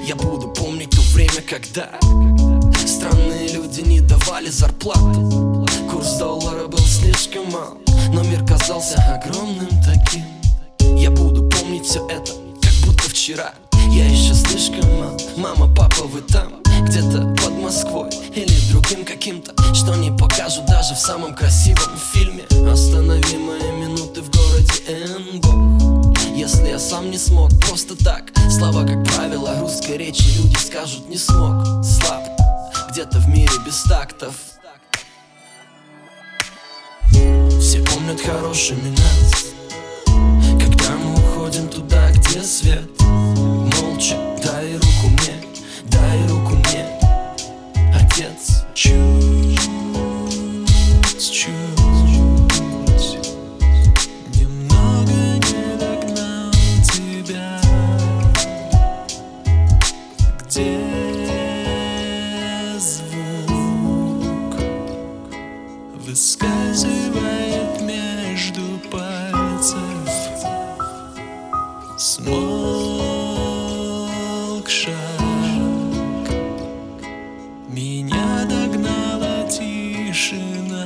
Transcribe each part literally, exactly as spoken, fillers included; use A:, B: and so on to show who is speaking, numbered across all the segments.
A: Я буду помнить то время, когда странные люди не давали зарплату. Курс доллара был слишком мал, но мир казался огромным таким. Я буду помнить все это, как будто вчера. Я еще слишком мал. Мама, папа, вы там, где-то под Москвой или другим каким-то, что не покажут даже в самом красивом фильме. Останови мои минуты в городе Н, Бог. Если я сам не смог, просто так. Слова, как правило, русской речи люди скажут: не смог, слаб, где-то в мире без тактов. Все помнят хорошими нас, когда мы уходим туда, где свет. Молча дай руку мне, дай руку мне, отец.
B: Чуть, чуть, немного не догнал тебя. Где звук выскальзывает между пальцев? Смолк шаг, меня догнала тишина.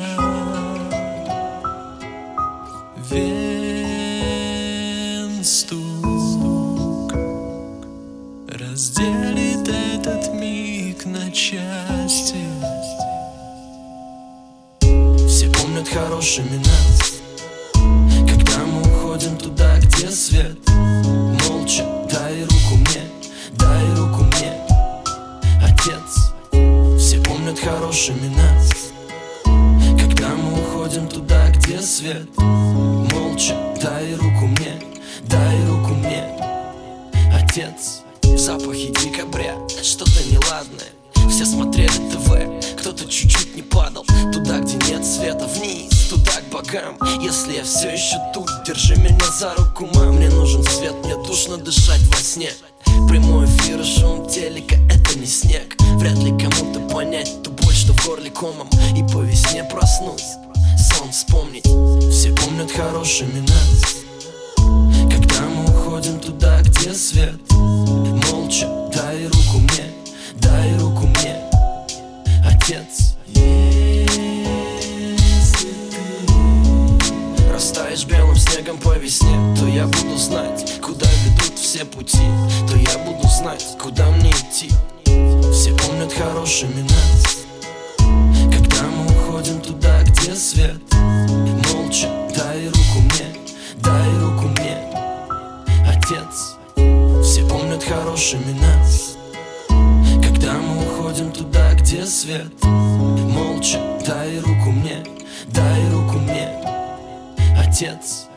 B: Вен стук разделит этот миг на части.
A: Все помнят хорошими нас, когда мы уходим туда, где свет. Молча дай руку мне, дай руку мне, отец. Все помнят хорошими нас, когда мы уходим туда, где свет. Молча дай руку мне, дай руку мне, отец. Запахи декабря, что-то неладное. Все смотрели ТВ, кто-то чуть-чуть не падал туда, где нет света, вниз, туда к богам. Если я все еще тут, держи меня за руку, мам. Мне нужен свет, мне душно дышать во сне. Прямой эфир и шум телека — это не снег. Вряд ли кому-то понять ту боль, что в горле комом. И по весне проснусь, сон вспомнить. Все помнят хорошими нас, когда мы уходим туда, где свет. Молча дай руку мне, дай руку мне, отец. Если ты растаешь белым снегом по весне, то я буду знать, куда ведут все пути. То я буду знать, куда мне идти. Все помнят хорошими нас, когда мы уходим туда, где свет. Молча дай руку мне, дай руку мне, отец. Все помнят хорошими нас, когда мы уходим туда, где свет. Молча дай руку мне, дай руку мне, отец.